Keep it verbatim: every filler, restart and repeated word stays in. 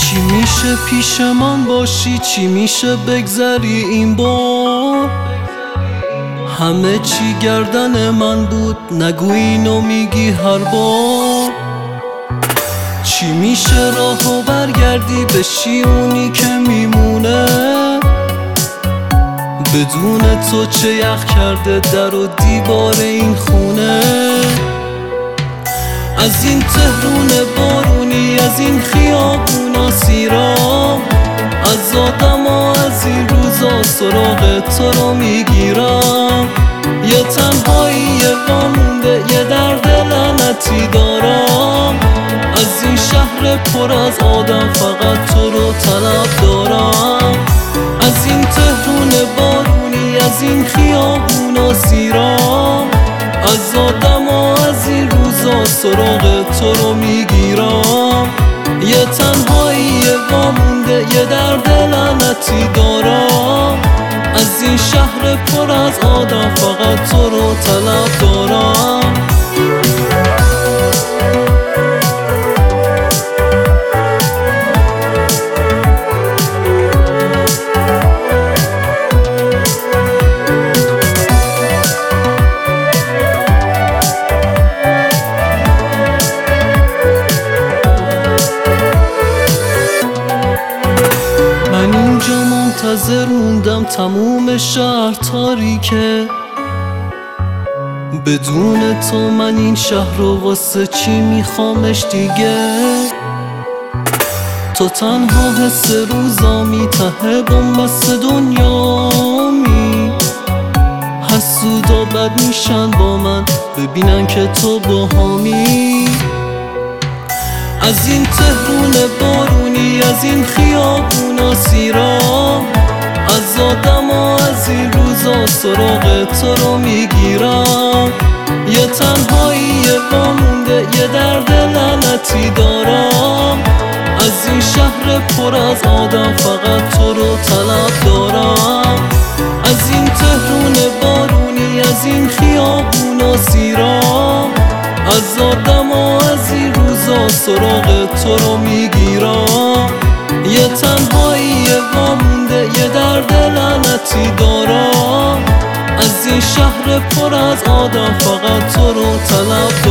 چی میشه پیش من باشی، چی میشه بگذری این بار؟ همه چی گردن من بود، نگو اینو میگی هر بار. چی میشه راهو برگردی بشی اونی که میمونه؟ بدون تو چه یخ کرده در و دیوار این خونه. از این تهرون بارونی، از این خیابونا سیرام، از آدم ها از این روزا سراغ تو رو میگیرم. یه تنهایی وامونده، یه درد لعنتی دارم. از این شهر پر از آدم فقط تو رو طلب دارم. از این تهرون بارونی، از این خیابونا سیرام، از آدم ها از این روزا سراغ تو رو میگیرم. یه تنهایی وامونده، یه درد لعنتی دارم. از این شهر پر از آدم فقط تو رو طلب دارم. من اینجا منتظر موندم تموم شهر تاریکه. بدون تو من این شهر رو واسه چی میخوامش دیگه؟ تو تنها حس روزامی، ته بنبست دنیامی. حسودا بد میشن با من ببینن که تو باهامی. از این تهرون بارونی، از این خیابونا سیرام، از آدم ها از این روزا سراغ تو رو میگیرم. یه تنهایی وامونده، یه درد لعنتی دارم. از این شهر پر از آدم فقط تو رو طلب دارم. از این تهرون بارونی، از این خیابونا سیرام، از آدم ها از این روزا سراغ تو رو میگیرم. یه تنهایی وامونده، یه درد لعنتی دارم. از این شهر پر از آدم فقط تو رو طلب دارم.